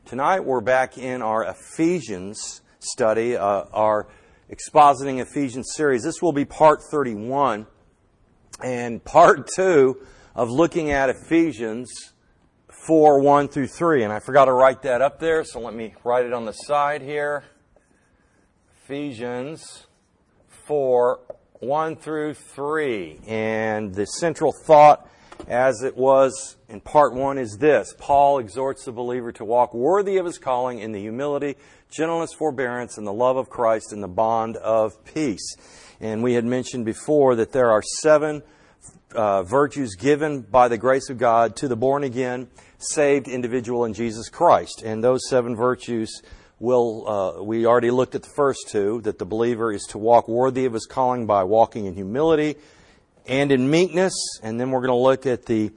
Tonight we're back in our Ephesians study, our Expositing Ephesians series. This will be part 31 and part 2 of looking at Ephesians 4, 1 through 3. And I forgot to write that up there, so let me write it on the side here. Ephesians 4, 1 through 3. And the central thought, as it was in part 1, is this. Paul exhorts the believer to walk worthy of his calling in the humility, gentleness, forbearance, and the love of Christ in the bond of peace. And we had mentioned before that there are 7 virtues given by the grace of God to the born-again, saved individual in Jesus Christ. And those 7 virtues we already looked at the first 2, that the believer is to walk worthy of his calling by walking in humility and in meekness. And then we're going to look at the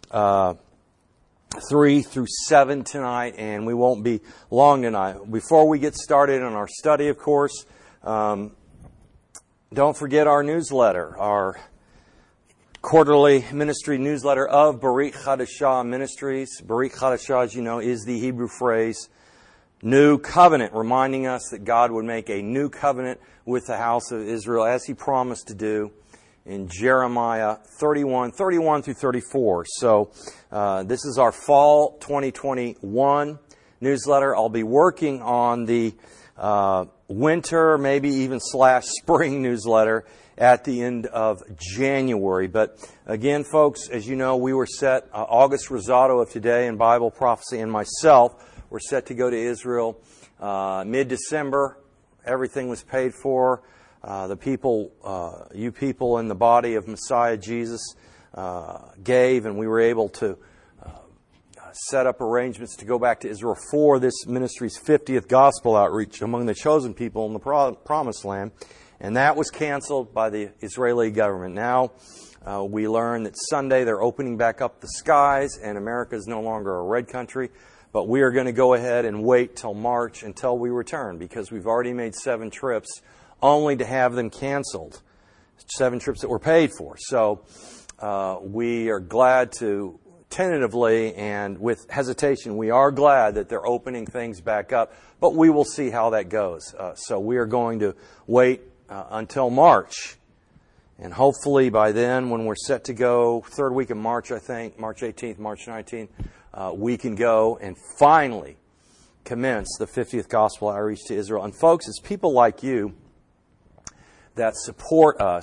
3 through 7 tonight, and we won't be long tonight. Before we get started on our study, of course, don't forget our newsletter, our quarterly ministry newsletter of Brit Chadashah Ministries. Brit Chadashah, as you know, is the Hebrew phrase new covenant, reminding us that God would make a new covenant with the house of Israel, as He promised to do in Jeremiah 31 through 34. So this is our fall 2021 newsletter. I'll be working on the winter, maybe even /spring newsletter at the end of January. But again, folks, as you know, we were set, August Rosado of Today and Bible Prophecy and myself were set to go to Israel mid-December. Everything was paid for. The people, you people in the body of Messiah Jesus gave, and we were able to set up arrangements to go back to Israel for this ministry's 50th gospel outreach among the chosen people in the Promised Land. And that was canceled by the Israeli government. Now we learn that Sunday they're opening back up the skies and America is no longer a red country. But we are going to go ahead and wait till March until we return, because we've already made 7 trips only to have them canceled. 7 trips that were paid for. So we are glad to tentatively and with hesitation, we are glad that they're opening things back up, but we will see how that goes. So we are going to wait until March. And hopefully by then, when we're set to go, 3rd week of March, I think, March 18th, March 19th, we can go and finally commence the 50th gospel outreach to Israel. And folks, it's people like you that support us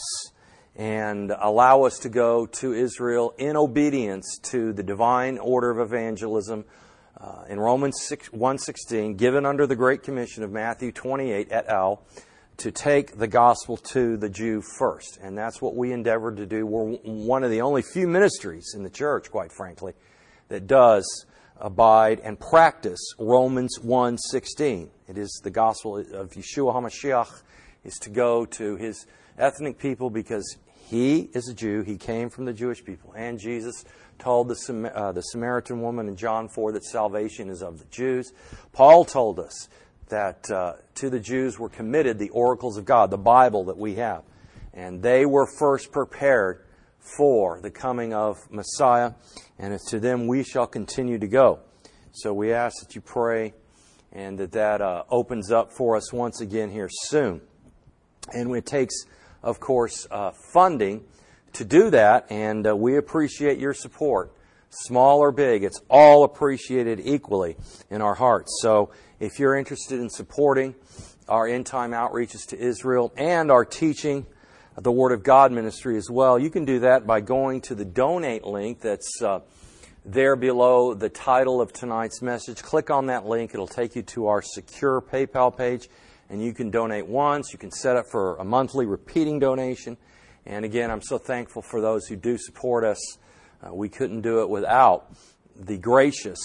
and allow us to go to Israel in obedience to the divine order of evangelism in Romans 1:16, given under the Great Commission of Matthew 28 et al., to take the gospel to the Jew first. And that's what we endeavored to do. We're one of the only few ministries in the church, quite frankly, that does abide and practice Romans 1:16. It is the gospel of Yeshua HaMashiach, is to go to His ethnic people because He is a Jew. He came from the Jewish people. And Jesus told the Samaritan woman in John 4 that salvation is of the Jews. Paul told us that to the Jews were committed the oracles of God, the Bible that we have. And they were first prepared for the coming of Messiah. And it's to them we shall continue to go. So we ask that you pray and that opens up for us once again here soon. And it takes, of course, funding to do that, and we appreciate your support. Small or big, it's all appreciated equally in our hearts. So if you're interested in supporting our end-time outreaches to Israel and our teaching the Word of God ministry as well, you can do that by going to the donate link that's there below the title of tonight's message. Click on that link. It'll take you to our secure PayPal page. And you can donate once. You can set up for a monthly repeating donation. And again, I'm so thankful for those who do support us. We couldn't do it without the gracious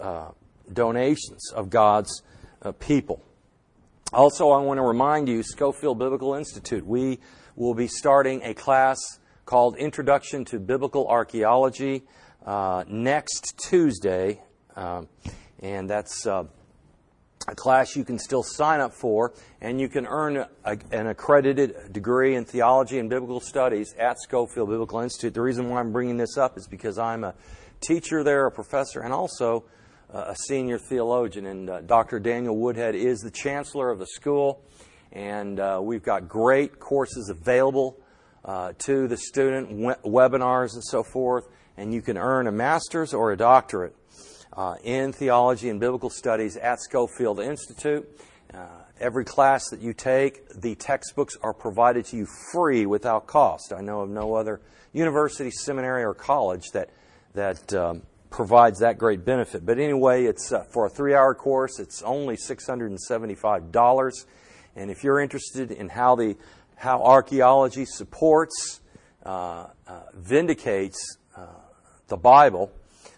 donations of God's people. Also, I want to remind you, Scofield Biblical Institute, we will be starting a class called Introduction to Biblical Archaeology next Tuesday. And that's a class you can still sign up for, and you can earn an accredited degree in theology and biblical studies at Scofield Biblical Institute. The reason why I'm bringing this up is because I'm a teacher there, a professor, and also a senior theologian, and Dr. Daniel Woodhead is the chancellor of the school, and we've got great courses available to the student, webinars and so forth, and you can earn a master's or a doctorate in theology and biblical studies at Schofield Institute. Every class that you take, the textbooks are provided to you free without cost. I know of no other university, seminary, or college that provides that great benefit. But anyway, it's for a 3-hour course. It's only $675. And if you're interested in how archaeology supports, vindicates the Bible,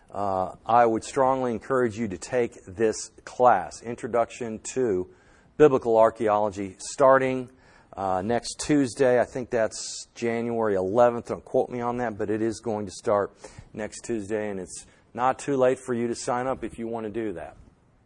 I would strongly encourage you to take this class, Introduction to Biblical Archaeology, starting next Tuesday. I think that's January 11th. Don't quote me on that, but it is going to start next Tuesday, and it's not too late for you to sign up if you want to do that.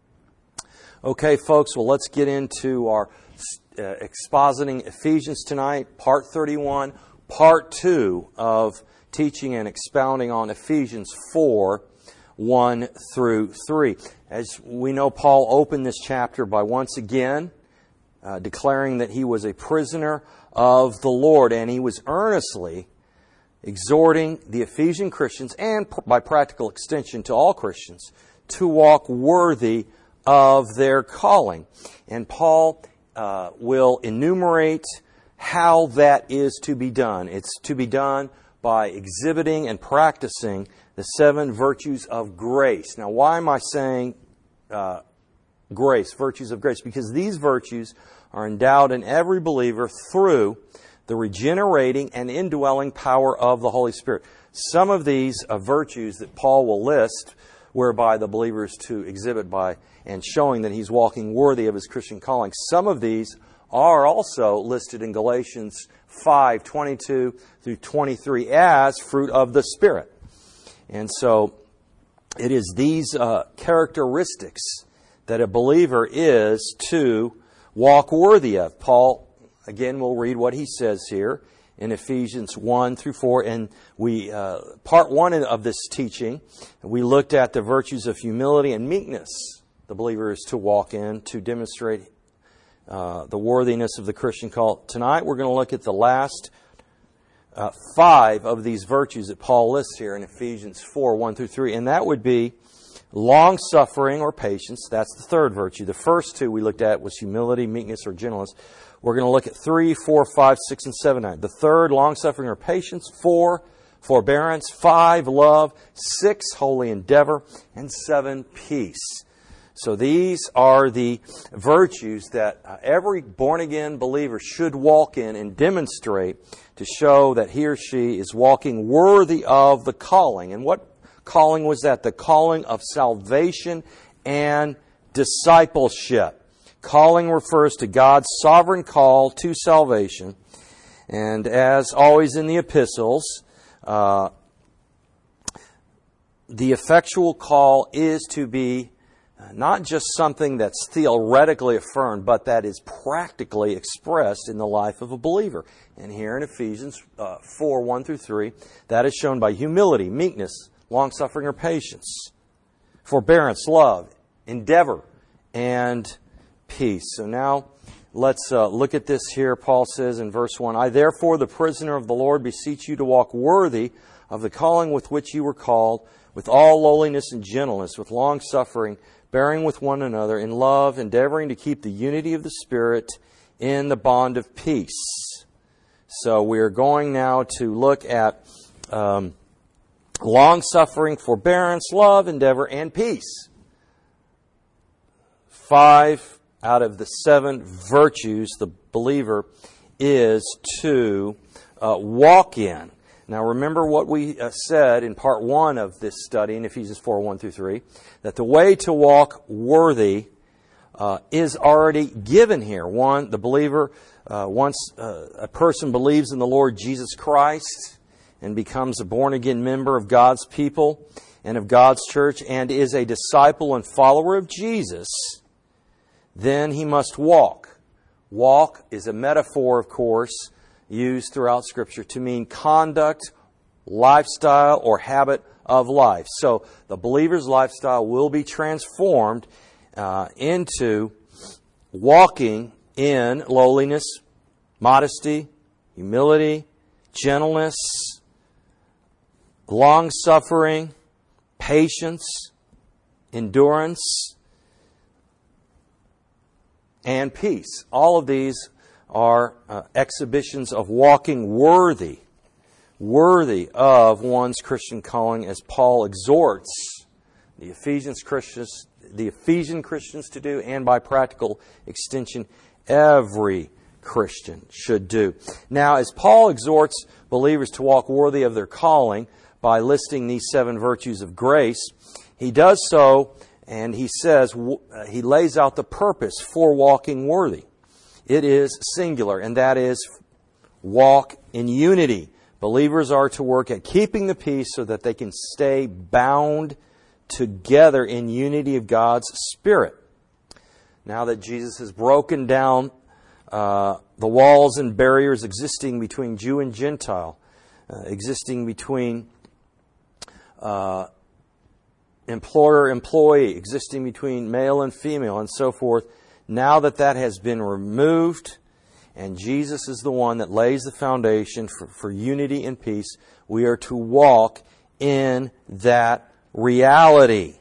Okay, folks, well, let's get into our expositing Ephesians tonight, Part 31, Part 2 of teaching and expounding on Ephesians 4, 1 through 3. As we know, Paul opened this chapter by once again declaring that he was a prisoner of the Lord, and he was earnestly exhorting the Ephesian Christians, and by practical extension to all Christians, to walk worthy of their calling. And Paul will enumerate how that is to be done. It's to be done by exhibiting and practicing the 7 virtues of grace. Now, why am I saying grace, virtues of grace? Because these virtues are endowed in every believer through the regenerating and indwelling power of the Holy Spirit. Some of these virtues that Paul will list, whereby the believer is to exhibit by and showing that he's walking worthy of his Christian calling, some of these are also listed in Galatians 5:22 through 23 as fruit of the Spirit. And so it is these characteristics that a believer is to walk worthy of. Paul, again, will read what he says here in Ephesians 1 through 4. And we, part 1 of this teaching, we looked at the virtues of humility and meekness the believer is to walk in to demonstrate the worthiness of the Christian call. Tonight we're going to look at the last 5 of these virtues that Paul lists here in Ephesians 4, 1 through 3. And that would be long-suffering or patience. That's the third virtue. The first 2 we looked at was humility, meekness, or gentleness. We're going to look at 3, 4, 5, 6, and 7. 9. The third, long-suffering or patience. 4, forbearance. 5, love. 6, holy endeavor. And 7, peace. So these are the virtues that every born-again believer should walk in and demonstrate to show that he or she is walking worthy of the calling. And what calling was that? The calling of salvation and discipleship. Calling refers to God's sovereign call to salvation. And as always in the epistles, the effectual call is to be not just something that's theoretically affirmed, but that is practically expressed in the life of a believer. And here in Ephesians 4, 1 through 3, that is shown by humility, meekness, long-suffering or patience, forbearance, love, endeavor, and peace. So now let's look at this here. Paul says in verse 1, I therefore, the prisoner of the Lord, beseech you to walk worthy of the calling with which you were called, with all lowliness and gentleness, with long-suffering, bearing with one another in love, endeavoring to keep the unity of the Spirit in the bond of peace. So we are going now to look at long-suffering, forbearance, love, endeavor, and peace. 5 out of the 7 virtues the believer is to walk in. Now remember what we said in part 1 of this study in Ephesians 4, 1 through 3, that the way to walk worthy is already given here. 1, the believer, once a person believes in the Lord Jesus Christ and becomes a born-again member of God's people and of God's church and is a disciple and follower of Jesus, then he must walk. Walk is a metaphor, of course, used throughout Scripture to mean conduct, lifestyle, or habit of life. So the believer's lifestyle will be transformed into walking in lowliness, modesty, humility, gentleness, long-suffering, patience, endurance, and peace. All of these are exhibitions of walking worthy of one's Christian calling, as Paul exhorts the Ephesian Christians to do, and by practical extension, every Christian should do. Now, as Paul exhorts believers to walk worthy of their calling by listing these 7 virtues of grace, he does so, and he says, he lays out the purpose for walking worthy. It is singular, and that is walk in unity. Believers are to work at keeping the peace so that they can stay bound together in unity of God's Spirit. Now that Jesus has broken down the walls and barriers existing between Jew and Gentile, existing between employer-employee, existing between male and female, and so forth, now that has been removed, and Jesus is the one that lays the foundation for unity and peace, we are to walk in that reality.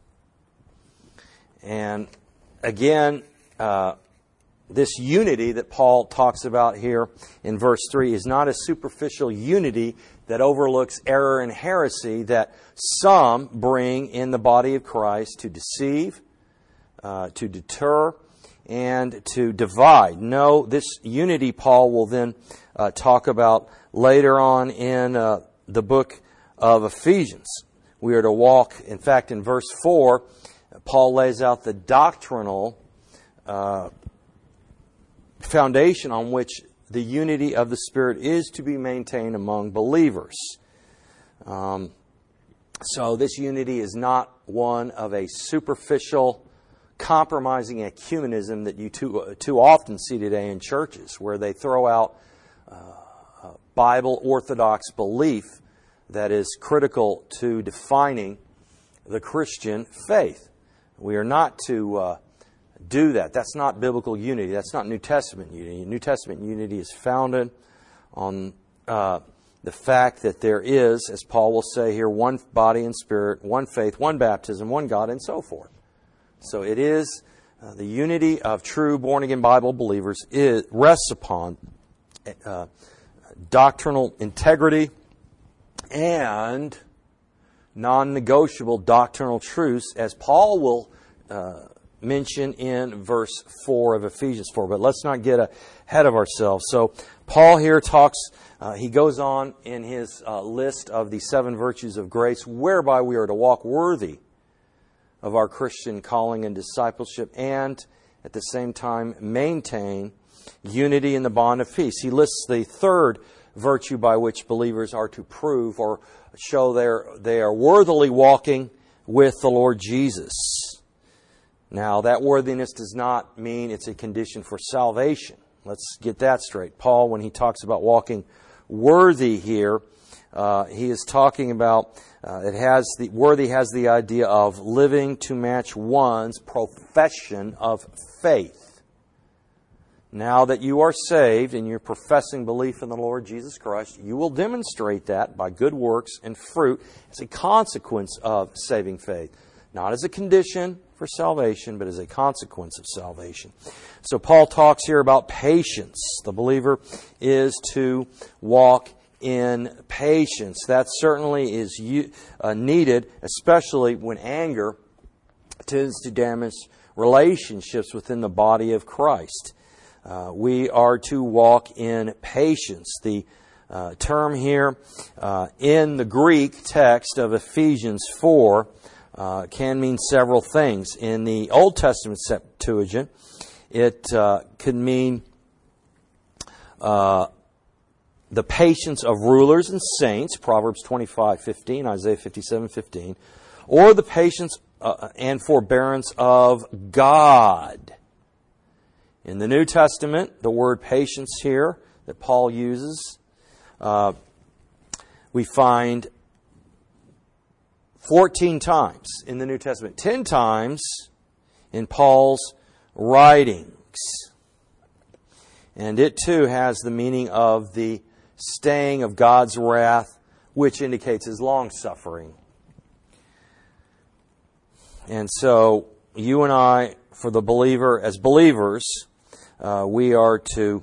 And again, this unity that Paul talks about here in verse 3 is not a superficial unity that overlooks error and heresy that some bring in the body of Christ to deceive, to deter, and to divide. No, this unity Paul will then talk about later on in the book of Ephesians. We are to walk, in fact, in verse 4, Paul lays out the doctrinal foundation on which the unity of the Spirit is to be maintained among believers. So this unity is not one of a superficial, compromising ecumenism that you too often see today in churches, where they throw out Bible orthodox belief that is critical to defining the Christian faith. We are not to do that. That's not biblical unity. That's not New Testament unity. New Testament unity is founded on the fact that there is, as Paul will say here, one body and spirit, one faith, one baptism, one God, and so forth. So it is the unity of true born-again Bible believers. It rests upon doctrinal integrity and non-negotiable doctrinal truths, as Paul will mention in verse 4 of Ephesians 4. But let's not get ahead of ourselves. So Paul here talks, he goes on in his list of the 7 virtues of grace, whereby we are to walk worthy of our Christian calling and discipleship, and at the same time maintain unity in the bond of peace. He lists the 3rd virtue by which believers are to prove or show they are worthily walking with the Lord Jesus. Now, that worthiness does not mean it's a condition for salvation. Let's get that straight. Paul, when he talks about walking worthy here, he is talking about worthy has the idea of living to match one's profession of faith. Now that you are saved and you're professing belief in the Lord Jesus Christ, you will demonstrate that by good works and fruit as a consequence of saving faith. Not as a condition for salvation, but as a consequence of salvation. So Paul talks here about patience. The believer is to walk in patience. That certainly is needed, especially when anger tends to damage relationships within the body of Christ. We are to walk in patience. The term here in the Greek text of Ephesians 4 can mean several things. In the Old Testament Septuagint, it could mean the patience of rulers and saints, Proverbs 25:15, Isaiah 57:15, or the patience and forbearance of God. In the New Testament, the word patience here that Paul uses, we find 14 times in the New Testament, 10 times in Paul's writings. And it too has the meaning of the staying of God's wrath, which indicates His long-suffering. And so, you and I, for the believer, as believers, we are to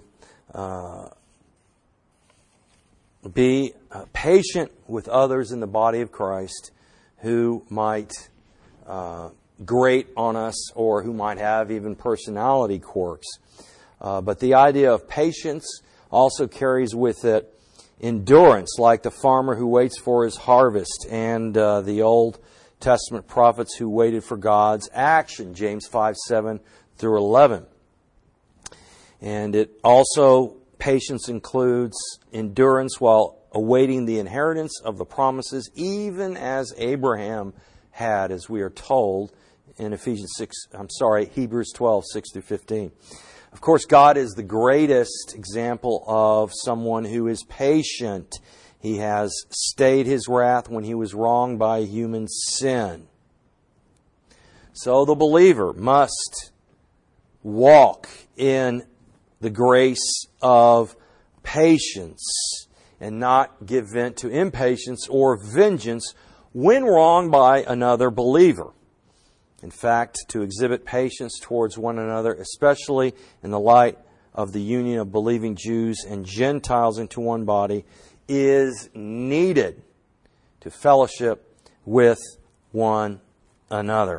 be patient with others in the body of Christ who might grate on us or who might have even personality quirks. But the idea of patience also carries with it endurance, like the farmer who waits for his harvest and the Old Testament prophets who waited for God's action, James 5:7 through 11. And it also, patience includes endurance while awaiting the inheritance of the promises, even as Abraham had, as we are told in Hebrews 12:6 through 15. Of course, God is the greatest example of someone who is patient. He has stayed His wrath when He was wronged by human sin. So the believer must walk in the grace of patience and not give vent to impatience or vengeance when wronged by another believer. In fact, to exhibit patience towards one another, especially in the light of the union of believing Jews and Gentiles into one body, is needed to fellowship with one another.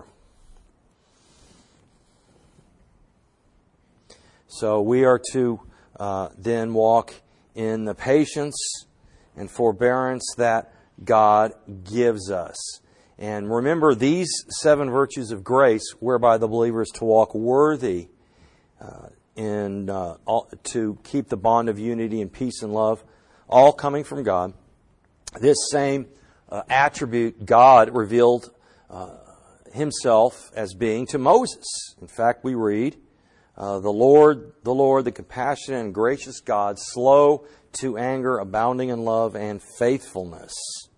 So we are to then walk in the patience and forbearance that God gives us. And remember these 7 virtues of grace whereby the believer is to walk worthy to keep the bond of unity and peace and love, all coming from God. This same attribute God revealed Himself as being to Moses. In fact, we read, the Lord, the compassionate and gracious God, slow to anger, abounding in love and faithfulness.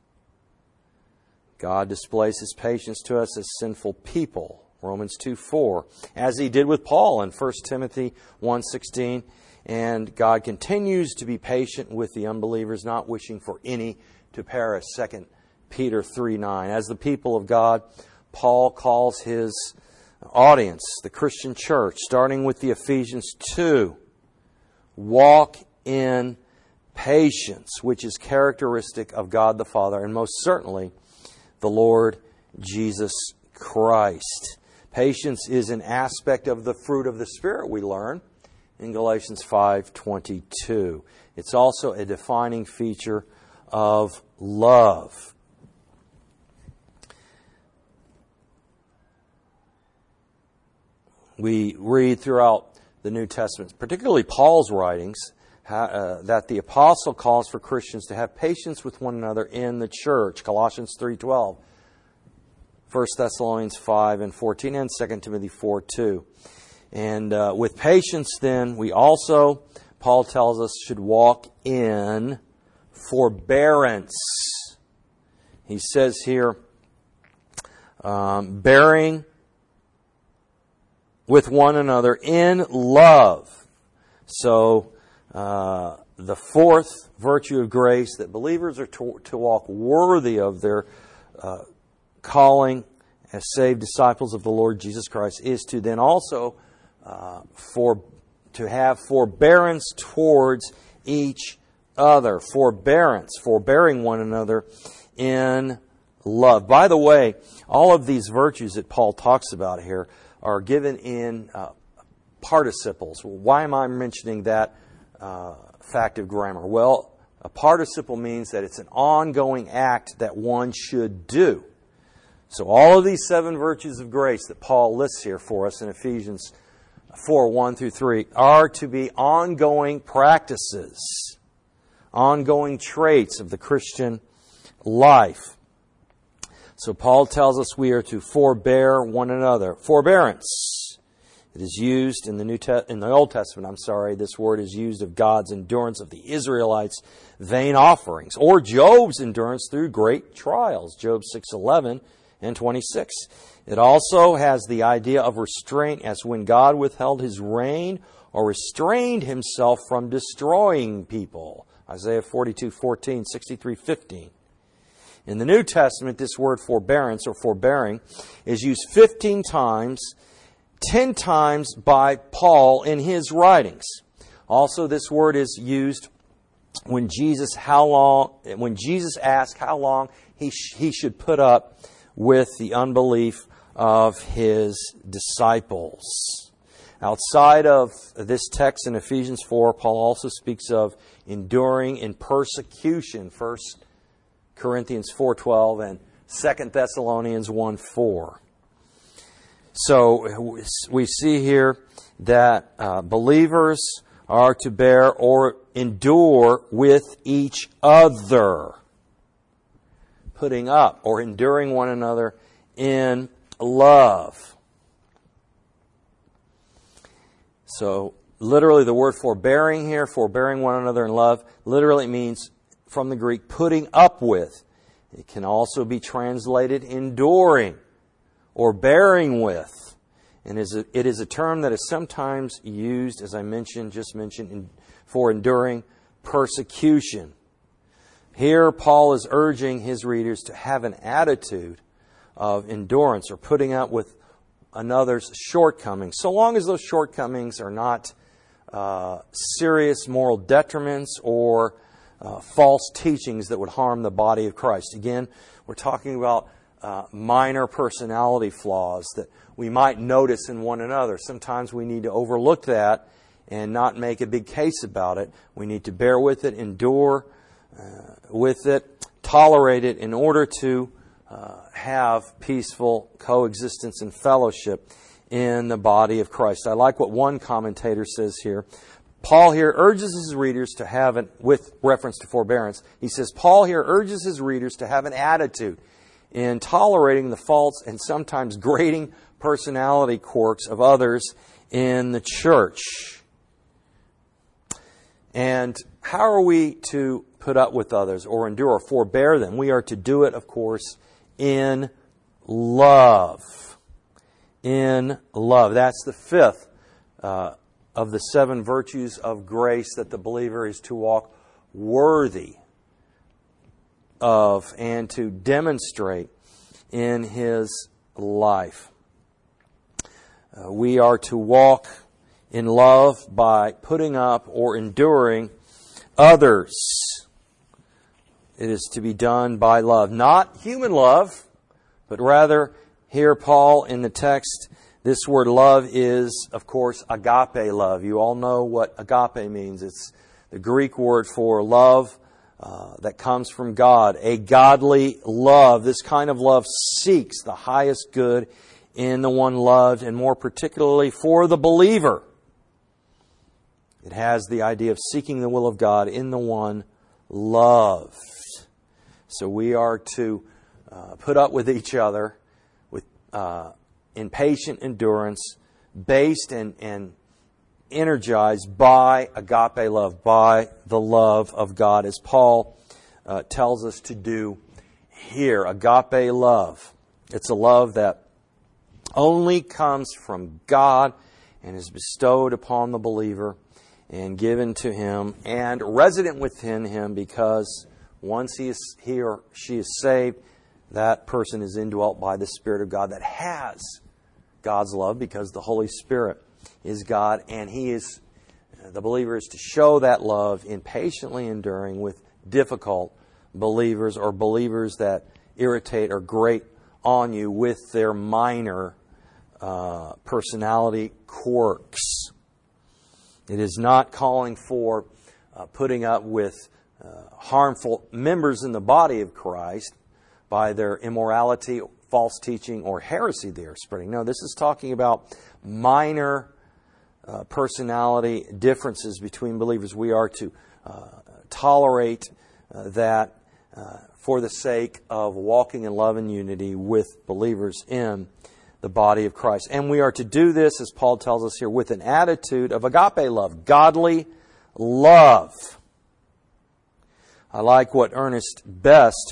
God displays His patience to us as sinful people, Romans 2:4, as He did with Paul in 1 Timothy 1:16. And God continues to be patient with the unbelievers, not wishing for any to perish, 2 Peter 3:9. As the people of God, Paul calls his audience, the Christian church, starting with the Ephesians 2, walk in patience, which is characteristic of God the Father and most certainly the Lord Jesus Christ. Patience is an aspect of the fruit of the Spirit, we learn in Galatians 5:22. It's also a defining feature of love. We read throughout the New Testament, particularly Paul's writings, that the apostle calls for Christians to have patience with one another in the church. Colossians 3:12, 1 Thessalonians 5:14, and 2 Timothy 4:2. And with patience then, we also, Paul tells us, should walk in forbearance. He says here, bearing with one another in love. So, the fourth virtue of grace, that believers are to walk worthy of their calling as saved disciples of the Lord Jesus Christ, is to then also to have forbearance towards each other. Forbearing one another in love. By the way, all of these virtues that Paul talks about here are given in participles. Why am I mentioning that fact of grammar? Well, a participle means that it's an ongoing act that one should do. So all of these 7 virtues of grace that Paul lists here for us in Ephesians 4:1 through 3 are to be ongoing practices, ongoing traits of the Christian life. So Paul tells us we are to forbear one another. Forbearance It is used in the Old Testament, this word is used of God's endurance of the Israelites' vain offerings, or Job's endurance through great trials, Job 6:11 and 26. It also has the idea of restraint, as when God withheld His rain or restrained Himself from destroying people, Isaiah 42:14, 63:15. In the New Testament, this word forbearance or forbearing is used 15 times, 10 times by Paul in his writings. Also, this word is used when Jesus asked how long he should put up with the unbelief of His disciples. Outside of this text in Ephesians 4, Paul also speaks of enduring in persecution, 1 Corinthians 4:12 and 2 Thessalonians 1:4. So we see here that believers are to bear or endure with each other, putting up or enduring one another in love. So literally the word forbearing here, forbearing one another in love, literally means from the Greek putting up with. It can also be translated enduring or bearing with. And it is a term that is sometimes used, as I just mentioned, for enduring persecution. Here Paul is urging his readers to have an attitude of endurance or putting up with another's shortcomings, so long as those shortcomings are not serious moral detriments or false teachings that would harm the body of Christ. Again, we're talking about minor personality flaws that we might notice in one another. Sometimes we need to overlook that and not make a big case about it. We need to bear with it, endure with it, tolerate it in order to have peaceful coexistence and fellowship in the body of Christ. I like what one commentator says here. Paul here urges his readers to have with reference to forbearance, he says, Paul here urges his readers to have an attitude in tolerating the faults and sometimes grating personality quirks of others in the church. And how are we to put up with others or endure or forbear them? We are to do it, of course, in love. In love. That's the fifth of the 7 virtues of grace that the believer is to walk worthy of and to demonstrate in his life. We are to walk in love by putting up or enduring others. It is to be done by love. Not human love, but rather, here Paul in the text, this word love is, of course, agape love. You all know what agape means. It's the Greek word for love that comes from God. A godly love. This kind of love seeks the highest good in the one loved, and more particularly for the believer. It has the idea of seeking the will of God in the one loved. So we are to put up with each other with in patient endurance, based and energized by agape love, by the love of God, as Paul tells us to do here. Agape love. It's a love that only comes from God and is bestowed upon the believer and given to him and resident within him, because once he or she is saved, that person is indwelt by the Spirit of God that has God's love, because the Holy Spirit is God, and the believer is to show that love in patiently enduring with difficult believers or believers that irritate or grate on you with their minor personality quirks. It is not calling for putting up with harmful members in the body of Christ by their immorality, false teaching, or heresy they are spreading. No, this is talking about minor personality differences between believers. We are to tolerate that for the sake of walking in love and unity with believers in the body of Christ. And we are to do this, as Paul tells us here, with an attitude of agape love, godly love. I like what Ernest Best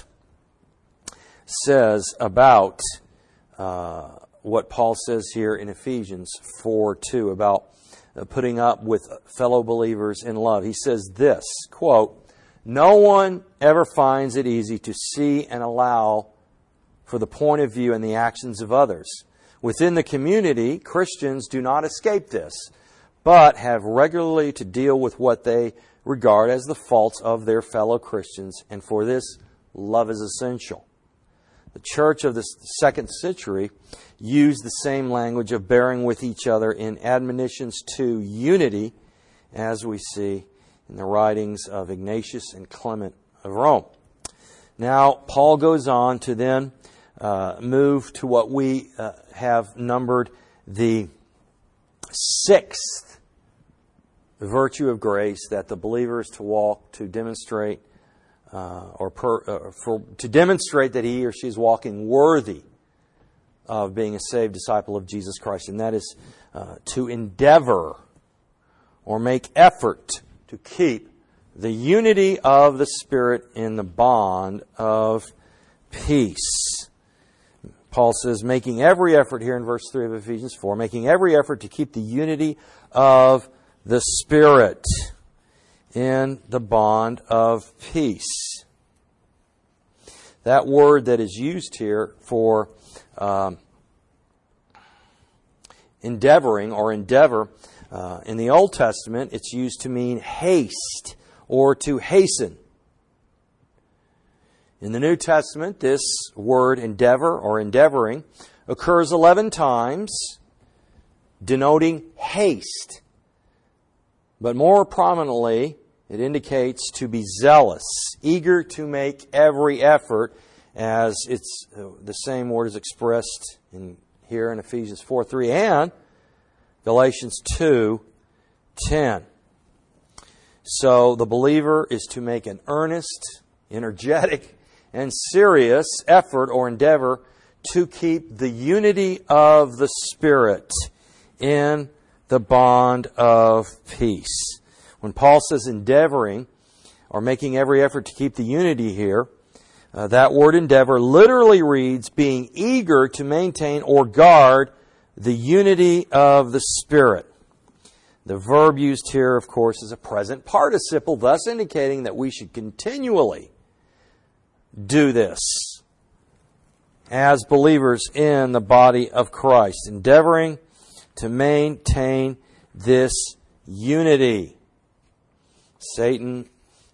says about what Paul says here in Ephesians 4:2 about putting up with fellow believers in love. He says this, quote, "No one ever finds it easy to see and allow for the point of view and the actions of others. Within the community, Christians do not escape this, but have regularly to deal with what they regard as the faults of their fellow Christians, and for this, love is essential." The church of the second century used the same language of bearing with each other in admonitions to unity, as we see in the writings of Ignatius and Clement of Rome. Now, Paul goes on to then move to what we have numbered the sixth virtue of grace that the believer is to walk to demonstrate to demonstrate that he or she is walking worthy of being a saved disciple of Jesus Christ, and that is to endeavor or make effort to keep the unity of the Spirit in the bond of peace. Paul says, making every effort here in verse 3 of Ephesians 4, making every effort to keep the unity of the Spirit in the bond of peace. That word that is used here for endeavoring or endeavor, in the Old Testament, it's used to mean haste or to hasten. In the New Testament, this word endeavor or endeavoring occurs 11 times, denoting haste. But more prominently, it indicates to be zealous, eager to make every effort, as it's the same word is expressed here in Ephesians 4:3 and Galatians 2:10. So the believer is to make an earnest, energetic, and serious effort or endeavor to keep the unity of the Spirit in the bond of peace. When Paul says endeavoring or making every effort to keep the unity here, that word endeavor literally reads being eager to maintain or guard the unity of the Spirit. The verb used here, of course, is a present participle, thus indicating that we should continually do this as believers in the body of Christ, endeavoring to maintain this unity. Satan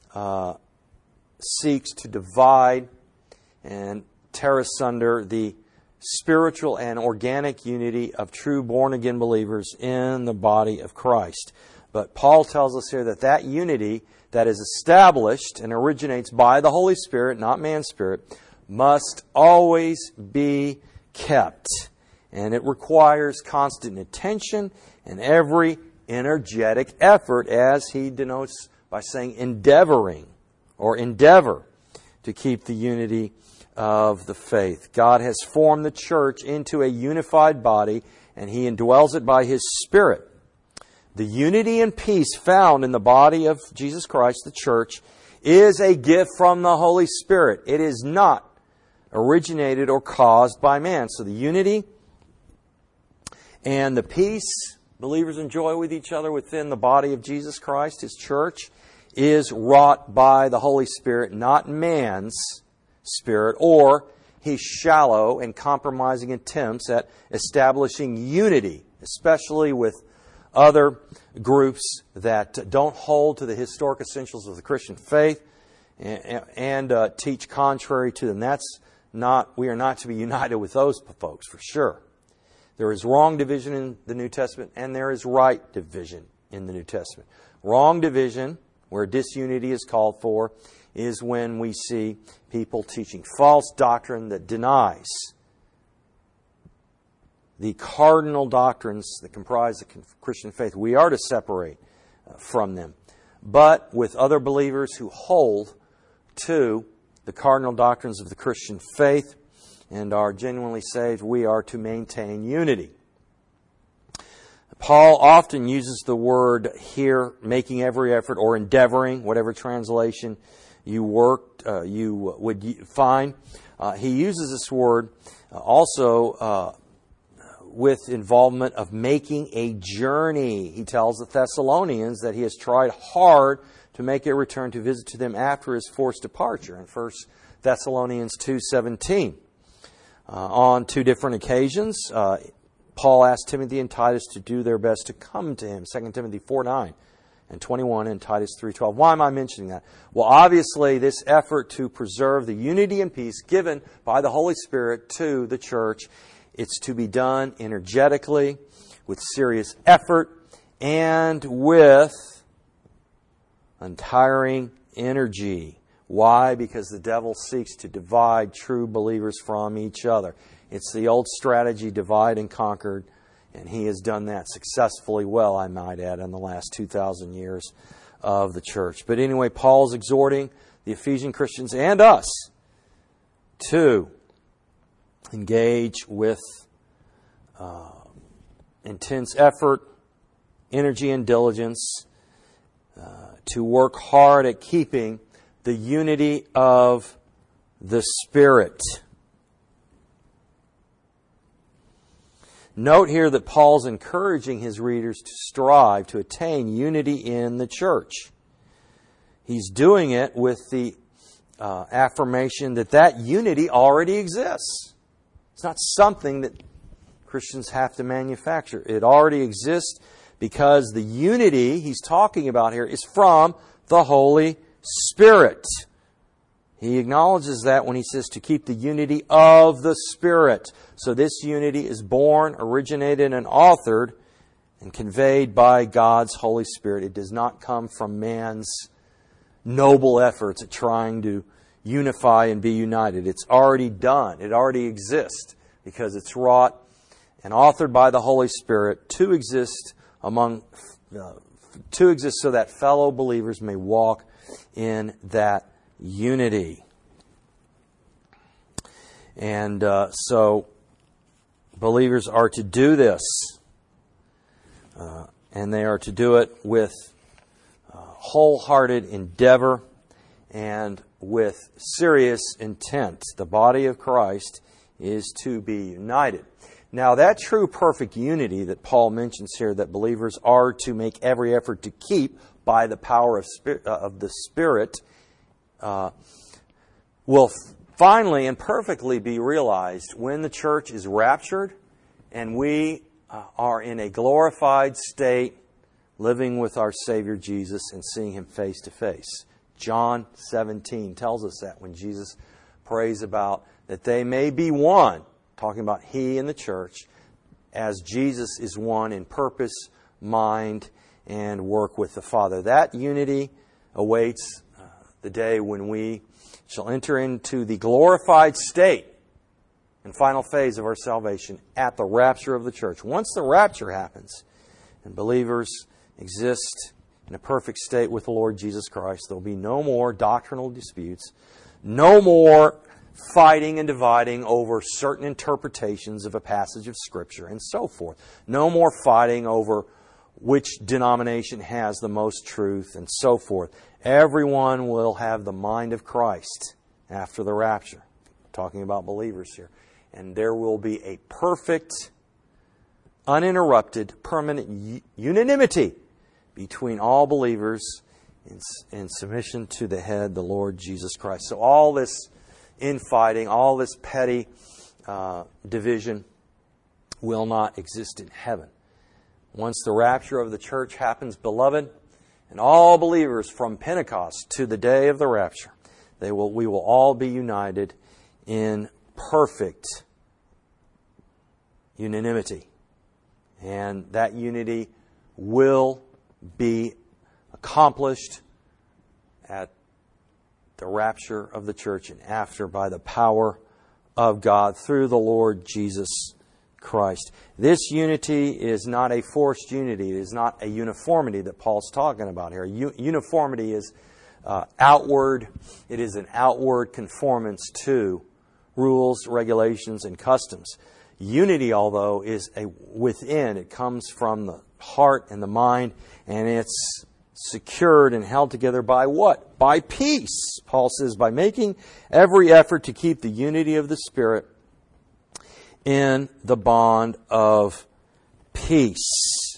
seeks to divide and tear asunder the spiritual and organic unity of true born-again believers in the body of Christ. But Paul tells us here that that unity that is established and originates by the Holy Spirit, not man's spirit, must always be kept. And it requires constant attention and every energetic effort, as he denotes by saying endeavoring or endeavor to keep the unity of the faith. God has formed the church into a unified body, and He indwells it by His Spirit. The unity and peace found in the body of Jesus Christ, the church, is a gift from the Holy Spirit. It is not originated or caused by man. So the unity and the peace believers enjoy with each other within the body of Jesus Christ, His church, is wrought by the Holy Spirit, not man's spirit, or his shallow and compromising attempts at establishing unity, especially with other groups that don't hold to the historic essentials of the Christian faith and teach contrary to them. We are not to be united with those folks, for sure. There is wrong division in the New Testament, and there is right division in the New Testament. Wrong division, where disunity is called for, is when we see people teaching false doctrine that denies the cardinal doctrines that comprise the Christian faith. We are to separate from them. But with other believers who hold to the cardinal doctrines of the Christian faith, and are genuinely saved, we are to maintain unity. Paul often uses the word here, making every effort, or endeavoring, whatever translation you would find. He uses this word also with involvement of making a journey. He tells the Thessalonians that he has tried hard to make a return to visit to them after his forced departure in 1 Thessalonians 2:17. On two different occasions, Paul asked Timothy and Titus to do their best to come to him. 2 Timothy 4:9 and 21 and Titus 3:12. Why am I mentioning that? Well, obviously, this effort to preserve the unity and peace given by the Holy Spirit to the church, it's to be done energetically, with serious effort, and with untiring energy. Why? Because the devil seeks to divide true believers from each other. It's the old strategy, divide and conquer, and he has done that successfully well, I might add, in the last 2,000 years of the church. But anyway, Paul's exhorting the Ephesian Christians and us to engage with intense effort, energy, and diligence to work hard at keeping the unity of the Spirit. Note here that Paul's encouraging his readers to strive to attain unity in the church. He's doing it with the affirmation that that unity already exists. It's not something that Christians have to manufacture. It already exists because the unity he's talking about here is from the Holy Spirit. He acknowledges that when he says to keep the unity of the Spirit. So this unity is born, originated, and authored and conveyed by God's Holy Spirit. It does not come from man's noble efforts at trying to unify and be united. It's already done. It already exists because it's wrought and authored by the Holy Spirit to exist so that fellow believers may walk in that unity. And so believers are to do this. And they are to do it with wholehearted endeavor and with serious intent. The body of Christ is to be united. Now, that true perfect unity that Paul mentions here, that believers are to make every effort to keep by the power of the Spirit, will finally and perfectly be realized when the church is raptured and we are in a glorified state living with our Savior Jesus and seeing Him face to face. John 17 tells us that when Jesus prays about that they may be one, talking about He and the church, as Jesus is one in purpose, mind, and work with the Father. That unity awaits the day when we shall enter into the glorified state and final phase of our salvation at the rapture of the church. Once the rapture happens and believers exist in a perfect state with the Lord Jesus Christ, there will be no more doctrinal disputes, no more fighting and dividing over certain interpretations of a passage of Scripture and so forth. No more fighting over which denomination has the most truth and so forth. Everyone will have the mind of Christ after the rapture. Talking about believers here. And there will be a perfect, uninterrupted, permanent unanimity between all believers in submission to the head, the Lord Jesus Christ. So all this infighting, all this petty division will not exist in heaven. Once the rapture of the church happens, beloved, and all believers from Pentecost to the day of the rapture, we will all be united in perfect unanimity. And that unity will be accomplished at the rapture of the church and after by the power of God through the Lord Jesus Christ. This unity is not a forced unity. It is not a uniformity that Paul's talking about here. Uniformity is outward. It is an outward conformance to rules, regulations, and customs. Unity, although, is within. It comes from the heart and the mind, and it's secured and held together by what? By peace. Paul says, by making every effort to keep the unity of the Spirit in the bond of peace.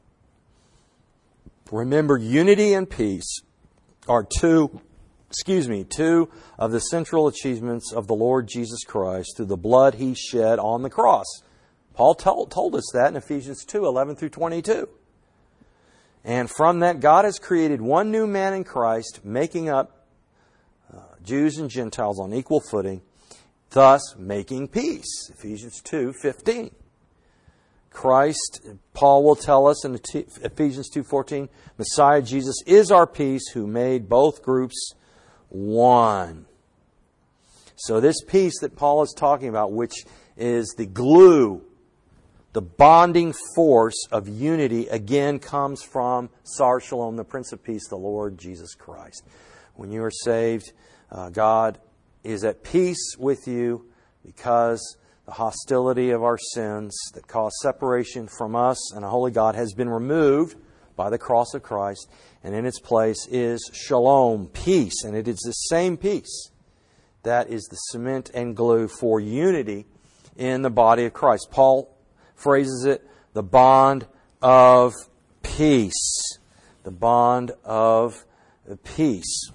Remember, unity and peace are two of the central achievements of the Lord Jesus Christ through the blood He shed on the cross. Paul told us that in Ephesians 2:11 through 22. And from that, God has created one new man in Christ, making up Jews and Gentiles on equal footing, thus making peace. Ephesians 2:15. Christ, Paul will tell us in Ephesians 2:14, Messiah Jesus is our peace, who made both groups one. So this peace that Paul is talking about, which is the glue, the bonding force of unity, again comes from Sar Shalom, the Prince of Peace, the Lord Jesus Christ. When you are saved, God is at peace with you because the hostility of our sins that cause separation from us and a holy God has been removed by the cross of Christ, and in its place is shalom, peace. And it is the same peace that is the cement and glue for unity in the body of Christ. Paul phrases it, the bond of peace. The bond of peace.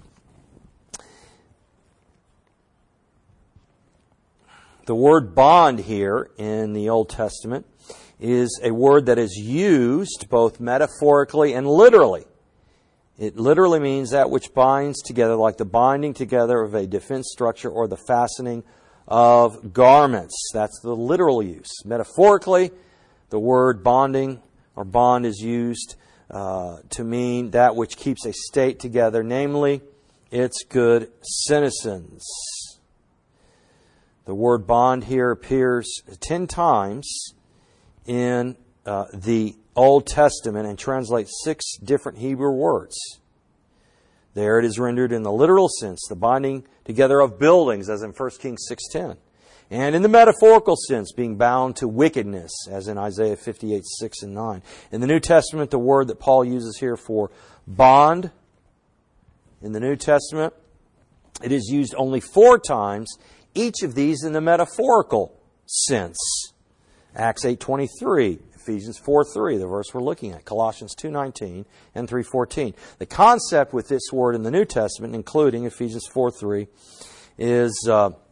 The word bond here in the Old Testament is a word that is used both metaphorically and literally. It literally means that which binds together, like the binding together of a defense structure or the fastening of garments. That's the literal use. Metaphorically, the word bonding or bond is used to mean that which keeps a state together, namely its good citizens. The word bond here appears 10 times in the Old Testament and translates 6 different Hebrew words. There it is rendered in the literal sense, the binding together of buildings, as in 1 Kings 6:10. And in the metaphorical sense, being bound to wickedness, as in Isaiah 58:6 and 9. In the New Testament, the word that Paul uses here for bond, in the New Testament, it is used only 4 times, each of these in the metaphorical sense. Acts 8:23, Ephesians 4:3, the verse we're looking at, Colossians 2:19 and 3:14. The concept with this word in the New Testament, including Ephesians 4:3, is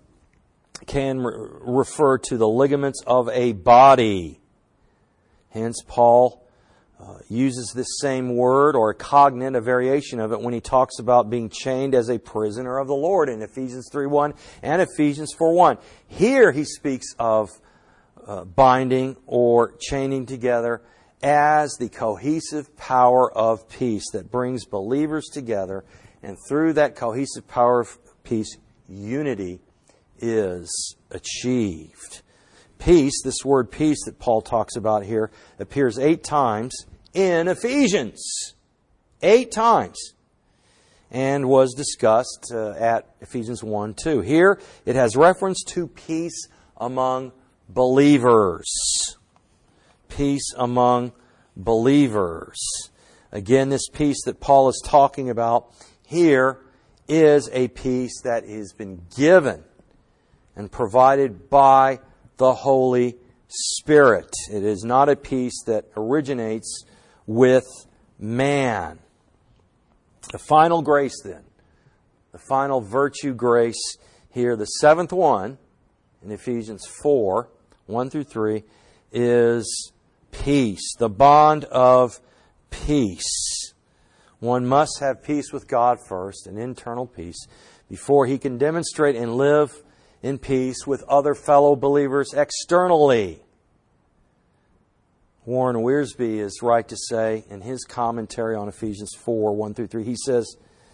can refer to the ligaments of a body. Hence, Paul uses this same word or a cognate, a variation of it, when he talks about being chained as a prisoner of the Lord in Ephesians 3:1 and Ephesians 4:1. Here he speaks of binding or chaining together as the cohesive power of peace that brings believers together, and through that cohesive power of peace, unity is achieved. Peace, this word peace that Paul talks about here, appears 8 times in Ephesians. 8 times. And was discussed at Ephesians 1:2. Here, it has reference to peace among believers. Peace among believers. Again, this peace that Paul is talking about here is a peace that has been given and provided by the Holy Spirit. It is not a peace that originates with man. The final grace then, the final virtue grace here, the 7th one in Ephesians 4:1 through 3, is peace, the bond of peace. One must have peace with God first, an internal peace, before he can demonstrate and live in peace with other fellow believers externally. Warren Wiersbe is right to say in his commentary on Ephesians 4:1 through 3, he says,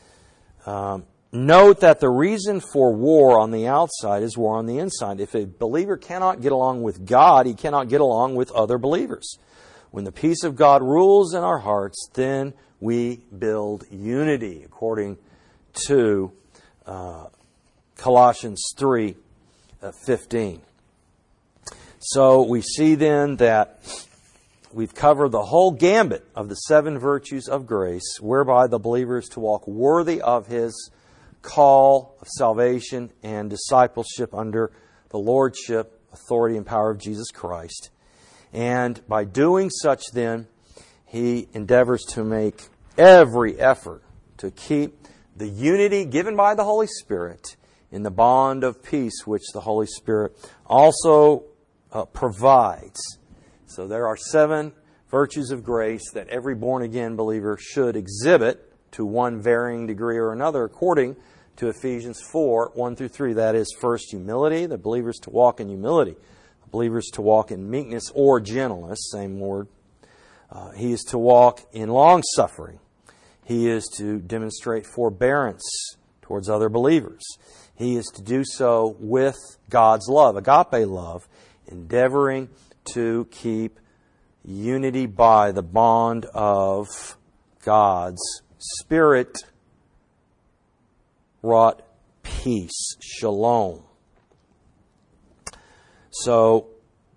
note that the reason for war on the outside is war on the inside. If a believer cannot get along with God, he cannot get along with other believers. When the peace of God rules in our hearts, then we build unity, according to Colossians 3 15. So we see then that we've covered the whole gambit of the 7 virtues of grace, whereby the believer is to walk worthy of his call of salvation and discipleship under the lordship, authority, and power of Jesus Christ. And by doing such then, he endeavors to make every effort to keep the unity given by the Holy Spirit in the bond of peace which the Holy Spirit also provides. So there are 7 virtues of grace that every born-again believer should exhibit to one varying degree or another according to Ephesians 4, 1 through 3. That is, first, humility. The believer is to walk in humility. The believer is to walk in meekness or gentleness, same word. He is to walk in long-suffering. He is to demonstrate forbearance towards other believers. He is to do so with God's love, agape love, endeavoring to keep unity by the bond of God's Spirit-wrought peace, shalom. So,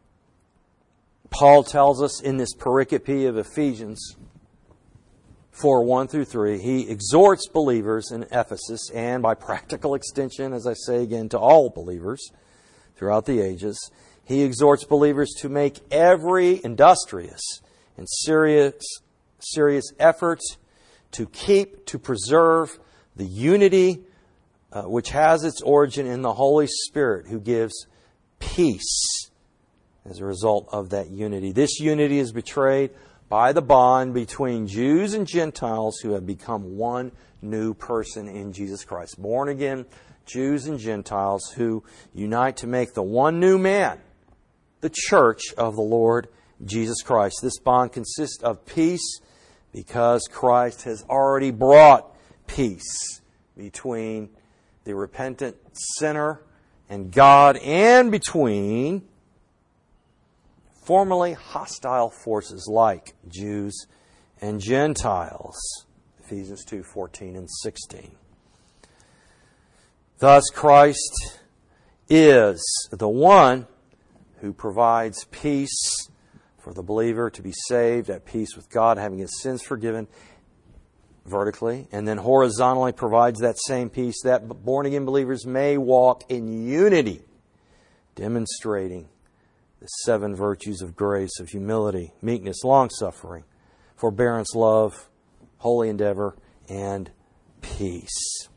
Paul tells us in this pericope of Ephesians 4, 1 through 3, he exhorts believers in Ephesus, and by practical extension, as I say again, to all believers throughout the ages, he exhorts believers to make every industrious and serious effort to preserve the unity which has its origin in the Holy Spirit, who gives peace as a result of that unity. This unity is betrayed by the bond between Jews and Gentiles who have become one new person in Jesus Christ. Born again Jews and Gentiles who unite to make the one new man, the church of the Lord Jesus Christ. This bond consists of peace because Christ has already brought peace between the repentant sinner and God, and between formerly hostile forces like Jews and Gentiles. Ephesians 2, 14 and 16. Thus Christ is the one who provides peace for the believer to be saved, at peace with God, having his sins forgiven vertically, and then horizontally provides that same peace that born-again believers may walk in unity, demonstrating the 7 virtues of grace, of humility, meekness, long-suffering, forbearance, love, holy endeavor, and peace.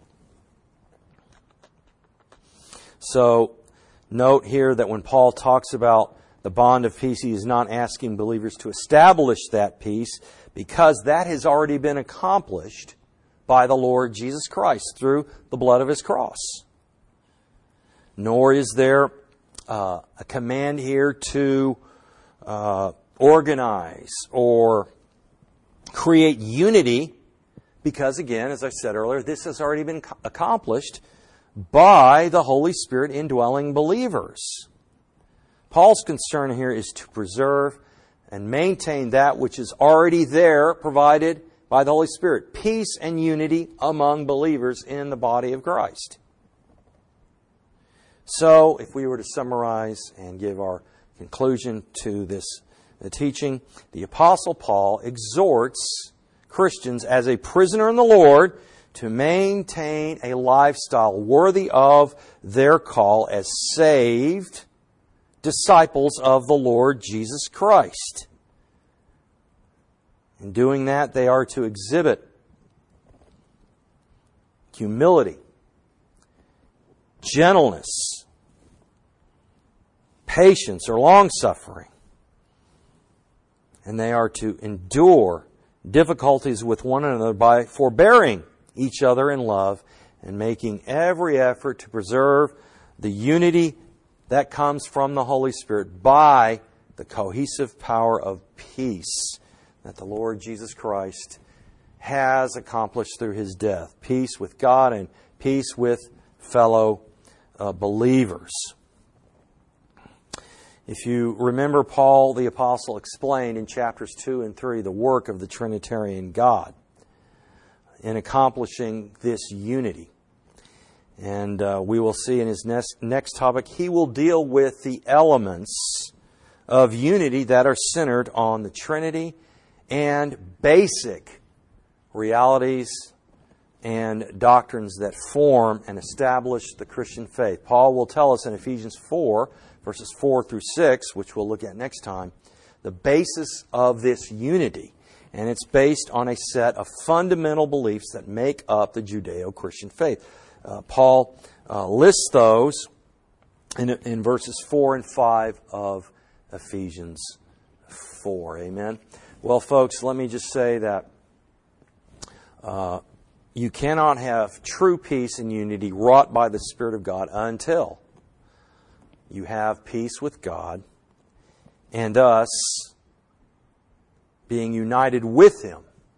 So, note here that when Paul talks about the bond of peace, he is not asking believers to establish that peace, because that has already been accomplished by the Lord Jesus Christ through the blood of His cross. Nor is there a command here to organize or create unity, because again, as I said earlier, this has already been accomplished by the Holy Spirit indwelling believers. Paul's concern here is to preserve and maintain that which is already there, provided by the Holy Spirit. Peace and unity among believers in the body of Christ. So, if we were to summarize and give our conclusion to this teaching, the Apostle Paul exhorts Christians as a prisoner in the Lord to maintain a lifestyle worthy of their call as saved disciples of the Lord Jesus Christ. In doing that, they are to exhibit humility, gentleness, patience or long-suffering. And they are to endure difficulties with one another by forbearing each other in love and making every effort to preserve the unity that comes from the Holy Spirit by the cohesive power of peace that the Lord Jesus Christ has accomplished through His death. Peace with God and peace with fellow believers. If you remember, Paul the Apostle explained in chapters 2 and 3 the work of the Trinitarian God in accomplishing this unity. And we will see in his next topic, he will deal with the elements of unity that are centered on the Trinity and basic realities and doctrines that form and establish the Christian faith. Paul will tell us in Ephesians 4, verses 4 through 6, which we'll look at next time, the basis of this unity. And it's based on a set of fundamental beliefs that make up the Judeo-Christian faith. Paul lists those in verses 4 and 5 of Ephesians 4. Amen. Well, folks, let me just say that you cannot have true peace and unity wrought by the Spirit of God until you have peace with God and us being united with Him.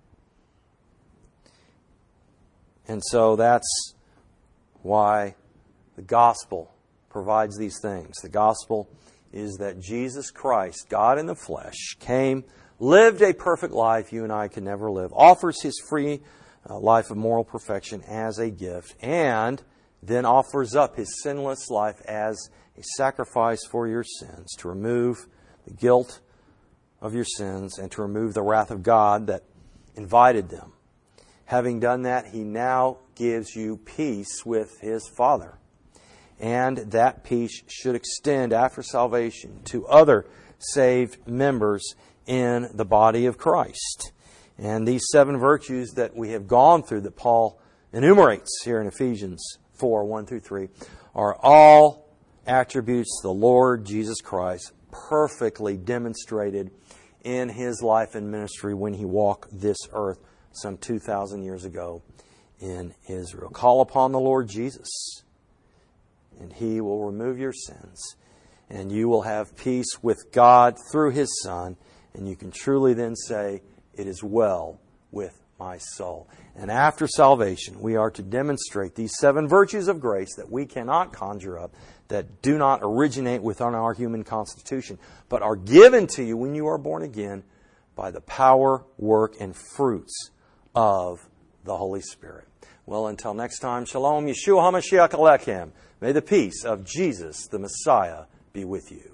And so that's why the gospel provides these things. The gospel is that Jesus Christ, God in the flesh, came, lived a perfect life you and I could never live, offers His free life of moral perfection as a gift, and then offers up His sinless life as a sacrifice for your sins to remove the guilt of your sins and to remove the wrath of God that invited them. Having done that, He now gives you peace with His Father. And that peace should extend after salvation to other saved members in the body of Christ. And these 7 virtues that we have gone through that Paul enumerates here in Ephesians 4, 1 through 3, are all attributes the Lord Jesus Christ perfectly demonstrated in His life and ministry when He walked this earth some 2,000 years ago in Israel. Call upon the Lord Jesus, and He will remove your sins, and you will have peace with God through His Son, and you can truly then say, "It is well with my soul." And after salvation, we are to demonstrate these 7 virtues of grace that we cannot conjure up, that do not originate within our human constitution, but are given to you when you are born again by the power, work, and fruits of the Holy Spirit. Well, until next time, Shalom, Yeshua HaMashiach Alechem. May the peace of Jesus, the Messiah, be with you.